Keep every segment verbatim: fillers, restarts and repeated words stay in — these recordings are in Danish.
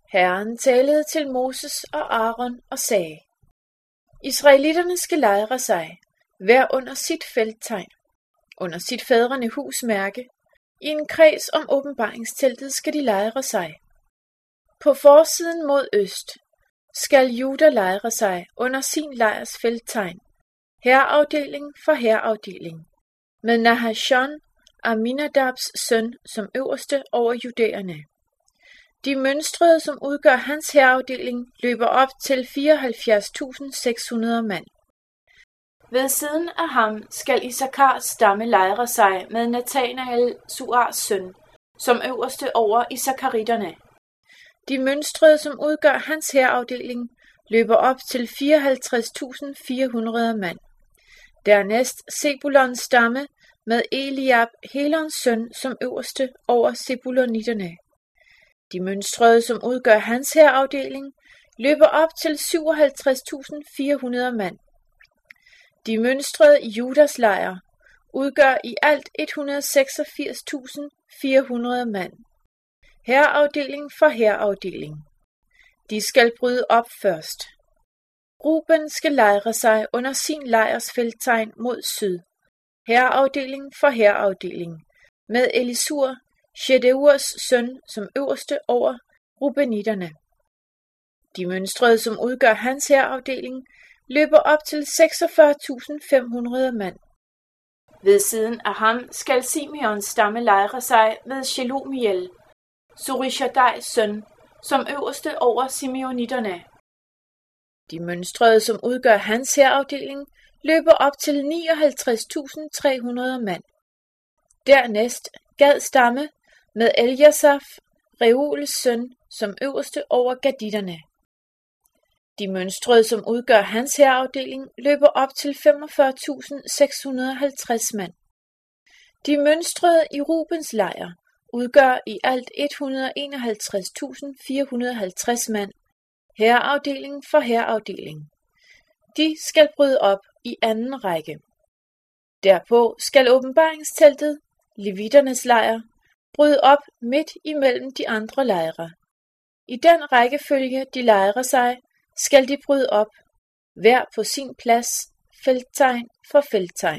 Herren talede til Moses og Aaron og sagde: Israelitterne skal lejre sig, hver under sit felttegn, under sit fædrene hus mærke. I en kreds om åbenbaringsteltet skal de lejre sig. På forsiden mod øst skal Juda lejre sig under sin lejrs felttegn, hærafdeling for hærafdeling, med Nahashon, Aminadabs søn, som øverste over judæerne. De mønstrede, som udgør hans hærafdeling, løber op til fireoghalvfjerds tusind seks hundrede mand. Ved siden af ham skal Isakars stamme lejre sig med Nathanael, Suars søn, som øverste over isakaritterne. De mønstrede, som udgør hans hærafdeling, løber op til fireoghalvtreds tusind fire hundrede mand. Dernæst Sebulons stamme med Eliab, Helons søn, som øverste over Sebulonitterne. De mønstrede, som udgør hans hærafdeling, løber op til syvoghalvtreds tusind fire hundrede mand. De mønstrede i Judas lejr udgør i alt et hundrede og seksogfirs tusind fire hundrede mand. Hærafdeling for hærafdeling. De skal bryde op først. Ruben skal lejre sig under sin lejrs felttegn mod syd. Hærafdeling for hærafdeling. Med Elisur, Shedeurs søn, som øverste over Rubenitterne. De mønstrede, som udgør hans hærafdeling, løber op til seksogfyrre tusind fem hundrede mand. Ved siden af ham skal Simeons stamme lejre sig med Shelumiel, Surishadais søn, som øverste over Simeonitterne. De mønstrede, som udgør hans hærafdeling, løber op til nioghalvtreds tusind tre hundrede mand. Dernæst Gad stamme med Eljasaf, Reuels søn, som øverste over gaditterne. De mønstrede, som udgør hans hærafdeling, løber op til femogfyrre tusind seks hundrede og halvtreds mand. De mønstrede i Rubens lejr udgør i alt et hundrede og enoghalvtreds tusind fire hundrede og halvtreds mand, hærafdeling for hærafdeling. De skal bryde op i anden række. Derpå skal åbenbaringsteltet, levitternes lejr, bryde op midt imellem de andre lejre. I den rækkefølge, de lejrer sig, skal de bryde op, hver på sin plads, felttegn for felttegn.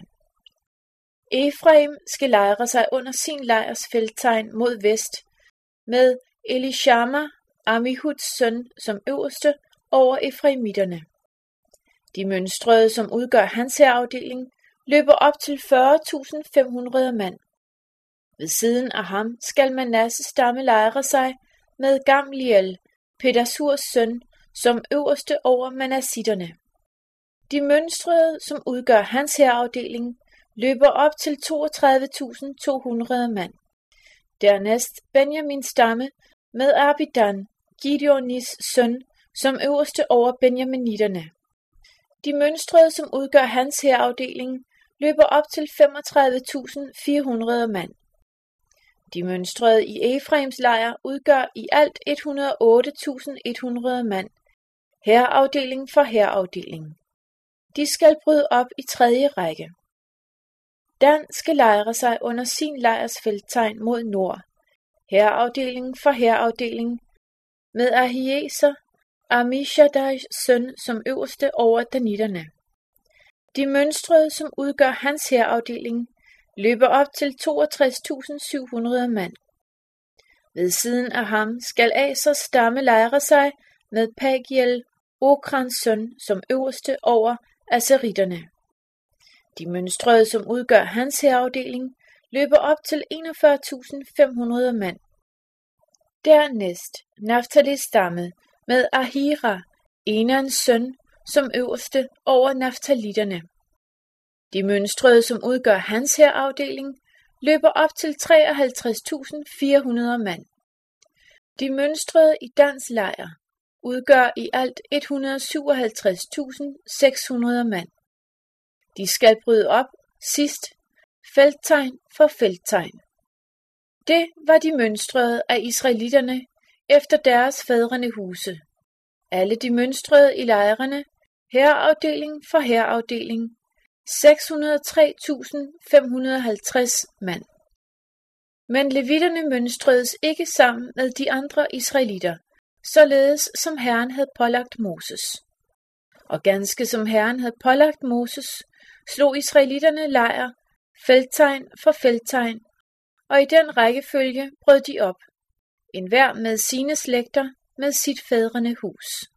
Efraim skal lejre sig under sin lejrs felttegn mod vest, med Elishama, Amihuds søn, som øverste over efraimitterne. De mønstrede, som udgør hans hærafdeling, løber op til fyrre tusind fem hundrede mand. Ved siden af ham skal Manasses stamme lejre sig med Gamliel, Pedasurs søn, som øverste over manassitterne. De mønstrede, som udgør hans hærafdeling, løber op til toogtredive tusind to hundrede mand. Dernæst Benjamins stamme med Abidan, Gideonis søn, som øverste over benjaminitterne. De mønstrede, som udgør hans hærafdeling, løber op til femogtredive tusind fire hundrede mand. De mønstrede i Efraims lejr udgør i alt et hundrede og otte tusind et hundrede mand, hærafdeling for hærafdeling. De skal bryde op i tredje række. Dan skal lejre sig under sin lejrs felttegn mod nord, hærafdeling for hærafdeling, med Ahieser, Amishadais søn, som øverste over danitterne. De mønstrede, som udgør hans hærafdeling, løber op til toogtres tusind syv hundrede mand. Ved siden af ham skal Asers stamme lejre sig med Pagiel, Okrans søn, som øverste over asseritterne. De mønstrede, som udgør hans hærafdeling, løber op til enogfyrre tusind fem hundrede mand. Dernæst Naftalis stamme med Ahira, Enans søn, som øverste over naftalitterne. De mønstrede, som udgør hans hærafdeling, løber op til treoghalvtreds tusind fire hundrede mand. De mønstrede i Dans lejr udgør i alt et hundrede og syvoghalvtreds tusind seks hundrede mand. De skal bryde op sidst, felttegn for felttegn. Det var de mønstrede af israelitterne efter deres fædrene huse. Alle de mønstrede i lejrene, hærafdeling for hærafdeling, seks hundrede og tre tusind fem hundrede og halvtreds mand. Men levitterne mønstredes ikke sammen med de andre israelitter, således som Herren havde pålagt Moses. Og ganske som Herren havde pålagt Moses, slog israelitterne lejr, felttegn for felttegn, og i den rækkefølge brød de op, enhver med sine slægter med sit fædrene hus.